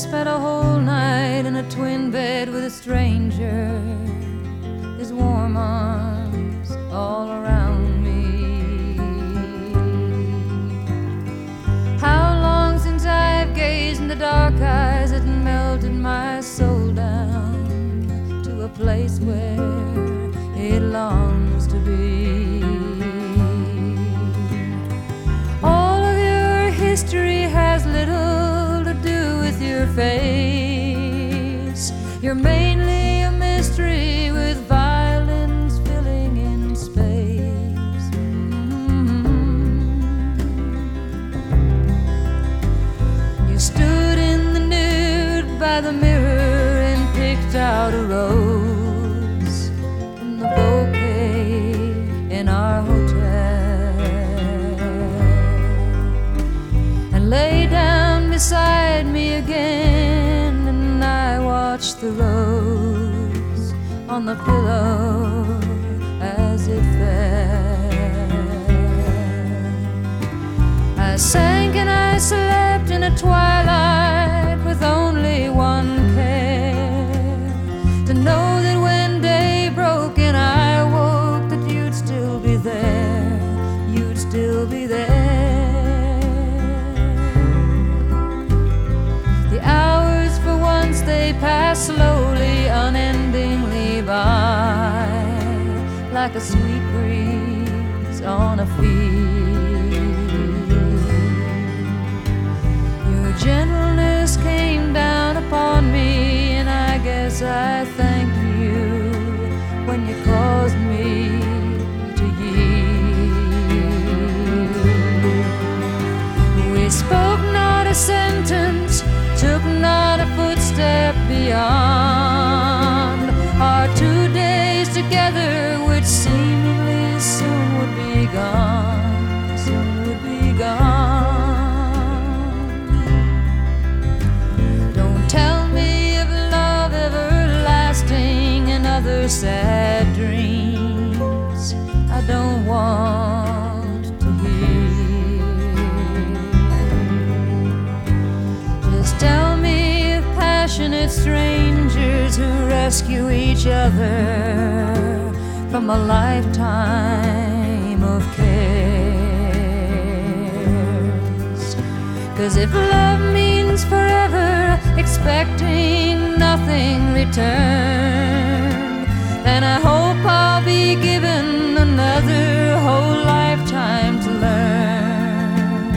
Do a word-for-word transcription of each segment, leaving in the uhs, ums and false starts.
spent a whole night in a twin bed with a stranger, his warm arms all around me. How long since I've gazed in the dark eyes that melted my soul down to a place where it longs to be. All of your history has little to do with your face. You're mainly a mystery with violins filling in space. Mm-hmm. You stood in the nude by the mirror and picked out a rose from the bouquet in our hotel, and lay down beside me again, and I watched the rose on the pillow as it fell. I sank and I slept in a twilight with only one care, to know that when day broke and I woke, that you'd still be there, you'd still be there. The hours for once they pass slowly, unendingly by, like a sweet breeze on a field. Your gentleness came down upon me, and I guess I thank you when you caused me to yield. We spoke not a sentence, took not a footstep beyond our two days together, which seemingly soon would be gone, soon would be gone. Don't tell me of love everlasting and other sad dreams I don't want to hear. Just tell me of passionate strangers who rescue each other from a lifetime of cares. 'Cause if love means forever expecting nothing return, then I hope I'll be given another whole lifetime to learn.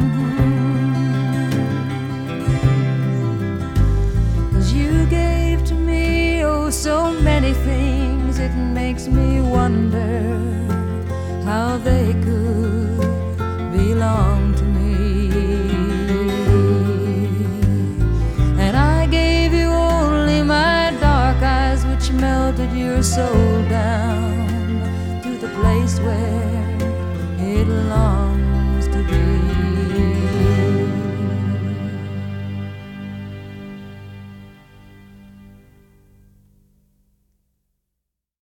'Cause you gave to me, oh, so many things, it makes me wonder how they could